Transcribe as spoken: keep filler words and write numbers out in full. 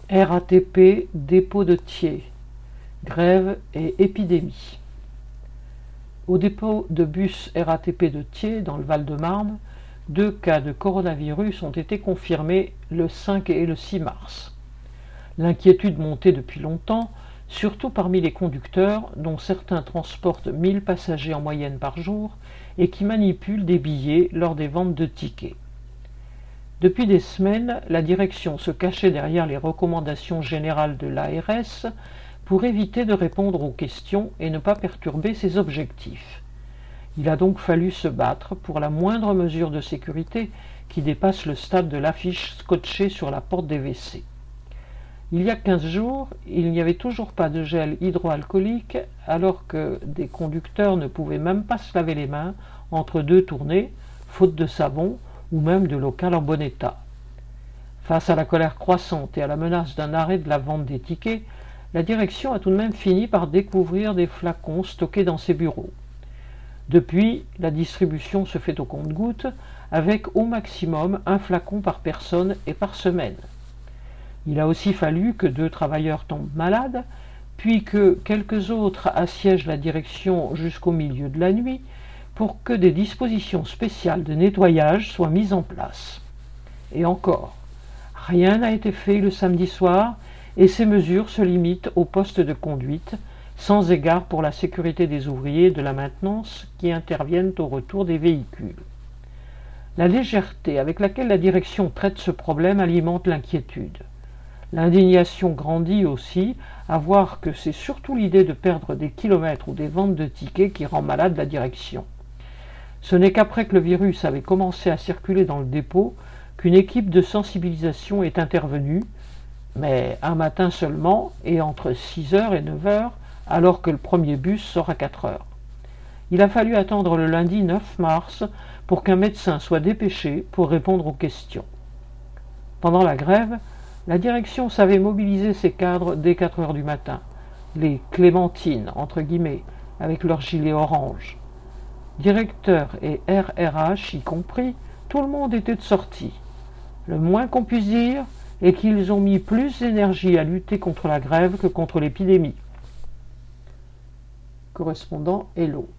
R A T P, dépôt de Thiers, grève et épidémie. Au dépôt de bus R A T P de Thiers, dans le Val-de-Marne, deux cas de coronavirus ont été confirmés le cinq et le six mars. L'inquiétude montait depuis longtemps, surtout parmi les conducteurs, dont certains transportent mille passagers en moyenne par jour et qui manipulent des billets lors des ventes de tickets. Depuis des semaines, la direction se cachait derrière les recommandations générales de l'A R S pour éviter de répondre aux questions et ne pas perturber ses objectifs. Il a donc fallu se battre pour la moindre mesure de sécurité qui dépasse le stade de l'affiche scotchée sur la porte des W C. Il y a quinze jours, il n'y avait toujours pas de gel hydroalcoolique alors que des conducteurs ne pouvaient même pas se laver les mains entre deux tournées, faute de savon ou même de local en bon état. Face à la colère croissante et à la menace d'un arrêt de la vente des tickets, la direction a tout de même fini par découvrir des flacons stockés dans ses bureaux. Depuis, la distribution se fait au compte-gouttes, avec au maximum un flacon par personne et par semaine. Il a aussi fallu que deux travailleurs tombent malades, puis que quelques autres assiègent la direction jusqu'au milieu de la nuit, pour que des dispositions spéciales de nettoyage soient mises en place. Et encore, rien n'a été fait le samedi soir et ces mesures se limitent au poste de conduite, sans égard pour la sécurité des ouvriers de la maintenance qui interviennent au retour des véhicules. La légèreté avec laquelle la direction traite ce problème alimente l'inquiétude. L'indignation grandit aussi à voir que c'est surtout l'idée de perdre des kilomètres ou des ventes de tickets qui rend malade la direction. Ce n'est qu'après que le virus avait commencé à circuler dans le dépôt qu'une équipe de sensibilisation est intervenue, mais un matin seulement et entre six heures et neuf heures, alors que le premier bus sort à quatre heures. Il a fallu attendre le lundi neuf mars pour qu'un médecin soit dépêché pour répondre aux questions. Pendant la grève, la direction savait mobiliser ses cadres dès quatre heures du matin, les clémentines, entre guillemets, avec leurs gilets orange. Directeur et R R H y compris, tout le monde était de sortie. Le moins qu'on puisse dire est qu'ils ont mis plus d'énergie à lutter contre la grève que contre l'épidémie. Correspondant Hello.